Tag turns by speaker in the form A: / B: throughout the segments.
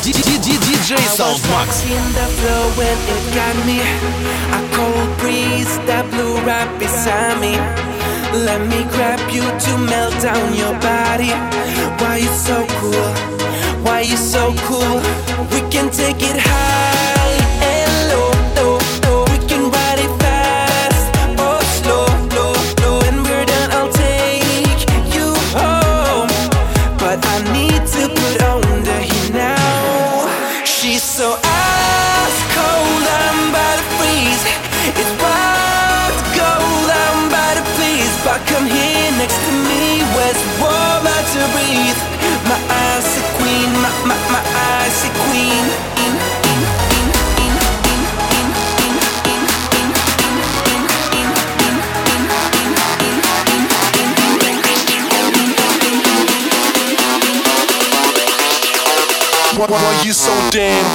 A: DJ Soundmax.
B: In the flow when it got me, a cold breeze that blew right beside me. Let me grab you to melt down your body. Why you so cool? Why you so cool? We can take it high and low, low, low. We can ride it fast or slow, low, low. When we're done, I'll take you home. But I need to put on the heat now. She's so ice cold, I'm about to freeze. It's wild gold, I'm about to please. But come here next to me, where it's warmer to breathe. My icy queen, my icy queen.
A: Why you so damn?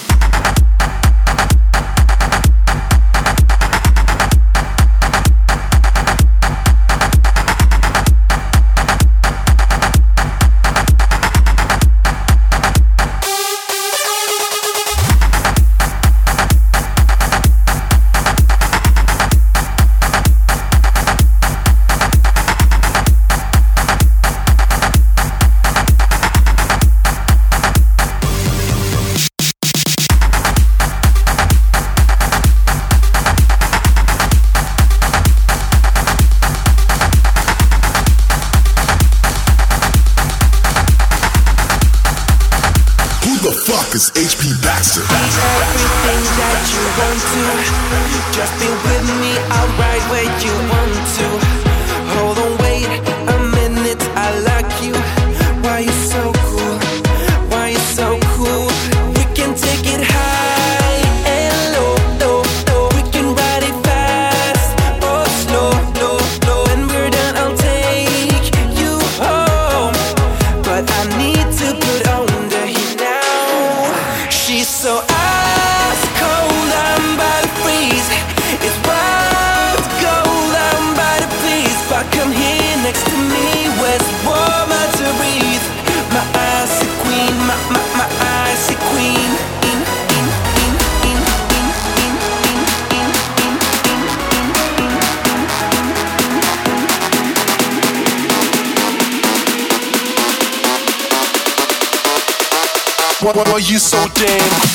C: Is HP Baxter.
B: Be everything that you want to. Just be with me, I'll ride where you want to. Hold on, wait a minute, I like you. Why you so cool? Why you so cool? We can take it high and low, low, low. We can ride it fast or slow, low, low. When we're done, I'll take you home. But I need to put on the heat now. She's so ice cold, I'm about to freeze. It's wild gold, I'm about to please. But come here next to me, where it's warmer to breathe. My icy queen, my icy queen.
A: Why you so damn?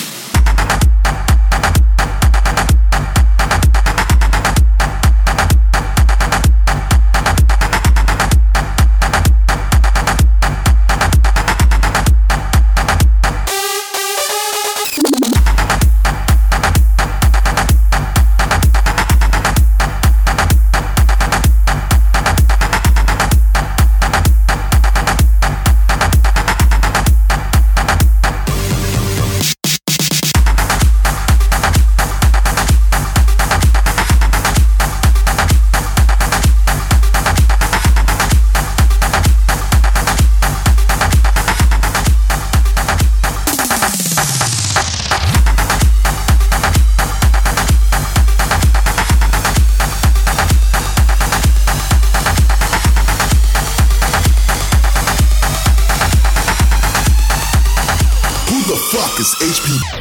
C: Is HP